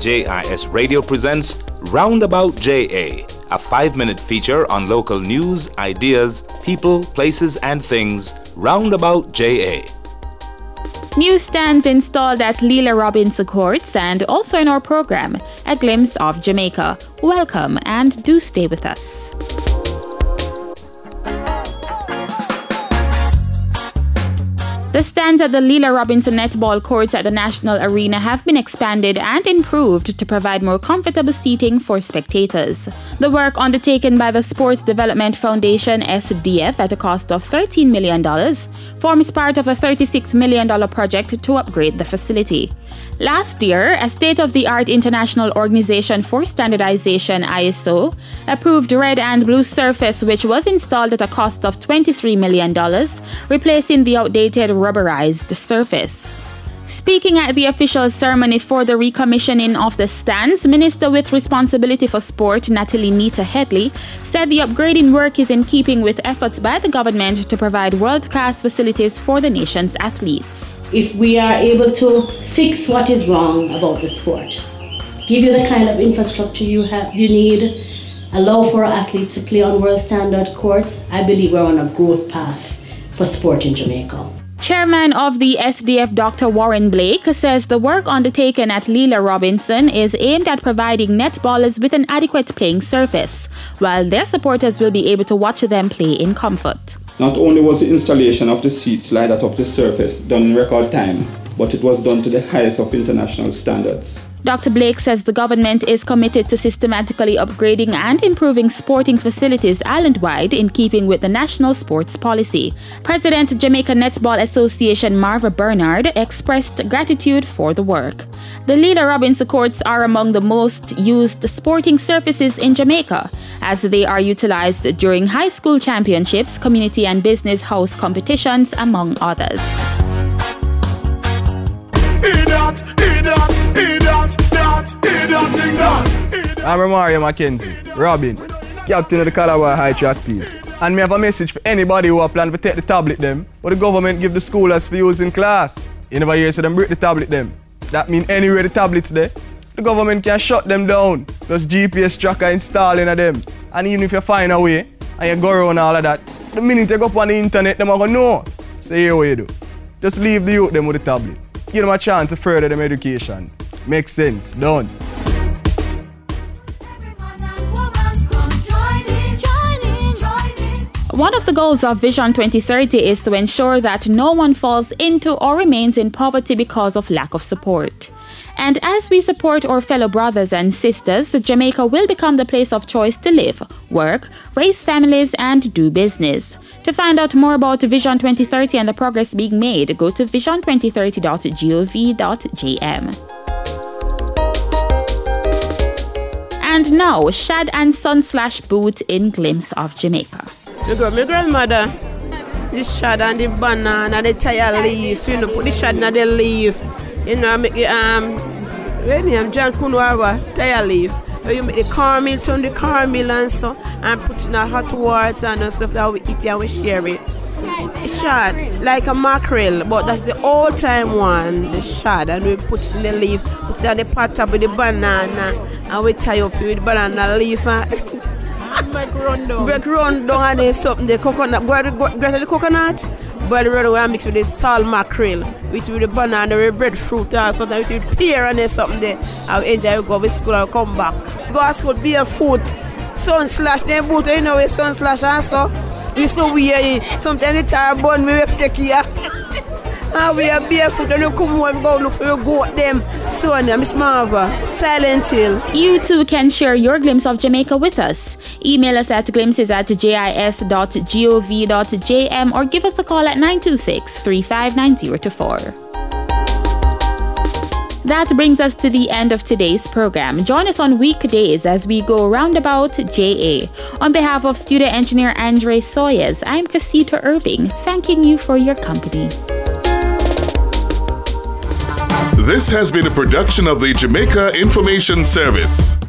JIS Radio presents Roundabout JA, a 5-minute feature on local news, ideas, people, places, and things. Roundabout JA. Newsstands installed at Leela Robinson Courts and also in our program, A Glimpse of Jamaica. Welcome and do stay with us. The stands at the Leela Robinson Netball Courts at the National Arena have been expanded and improved to provide more comfortable seating for spectators. The work undertaken by the Sports Development Foundation SDF at a cost of $13 million forms part of a $36 million project to upgrade the facility. Last year, a state-of-the-art international organization for standardization, ISO, approved red and blue surface which was installed at a cost of $23 million, replacing the outdated rubberized surface. Speaking at the official ceremony for the recommissioning of the stands, Minister with responsibility for sport, Natalie Nita Headley, said the upgrading work is in keeping with efforts by the government to provide world-class facilities for the nation's athletes. If we are able to fix what is wrong about the sport, give you the kind of infrastructure you need, allow for our athletes to play on world standard courts, I believe we're on a growth path for sport in Jamaica. Chairman of the SDF, Dr. Warren Blake, says the work undertaken at Leela Robinson is aimed at providing netballers with an adequate playing surface, while their supporters will be able to watch them play in comfort. Not only was the installation of the seats like that of the surface done in record time, but it was done to the highest of international standards. Dr. Blake says the government is committed to systematically upgrading and improving sporting facilities island-wide in keeping with the national sports policy. President Jamaica Netball Association Marva Bernard expressed gratitude for the work. The Leela Robinson Courts are among the most used sporting surfaces in Jamaica, as they are utilized during high school championships, community and business house competitions, among others. I'm Mario Mackenzie, Robin, captain of the Calabar High Track team. And me have a message for anybody who are planning to take the tablet them, but the government give the schoolers for use in class. You never hear so them break the tablet them. That mean anywhere the tablets there, the government can shut them down. Plus GPS tracker installing of them. And even if you find a way, and you go around all of that, the minute you go up on the internet, them are going to know. So here what you do. Just leave the youth them with the tablet. Give them a chance to further them education. Makes sense, done. One of the goals of Vision 2030 is to ensure that no one falls into or remains in poverty because of lack of support. And as we support our fellow brothers and sisters, Jamaica will become the place of choice to live, work, raise families, and do business. To find out more about Vision 2030 and the progress being made, go to vision2030.gov.jm. And now, Shad and Son / Boot in Glimpse of Jamaica. You got my grandmother, the shad and the banana, the tire leaf, you know, put the shad and the leaf, you know, make the John Kunwawa tire leaf. You make the caramel, turn the caramel and so, and put in a hot water and stuff that we eat and we share it. Shad, like a mackerel, but that's the old time one, the shad, and we put it in the leaf, put it on the pot up with the banana, and we tie up with the banana leaf. Break run down and then something, the coconut, boil the coconut, boil the run away and mix with the salt mackerel, with the banana, the breadfruit, and sometimes with pear and then something there. I will enjoy, go to school and come back. Go to school, barefoot, sun slash, then boot, you know, with sun slash and so. You so weird, sometimes the tire bun, we have to take care. And we are barefoot and you come home and go look for your goat them. So, Miss Marva, Silent Hill. You too can share your glimpse of Jamaica with us. Email us at glimpses@jis.gov.jm or give us a call at 926-359-024. That brings us to the end of today's program. Join us on weekdays as we go roundabout JA. On behalf of studio engineer Andre Sawyers, I'm Casita Irving, thanking you for your company. This has been a production of the Jamaica Information Service.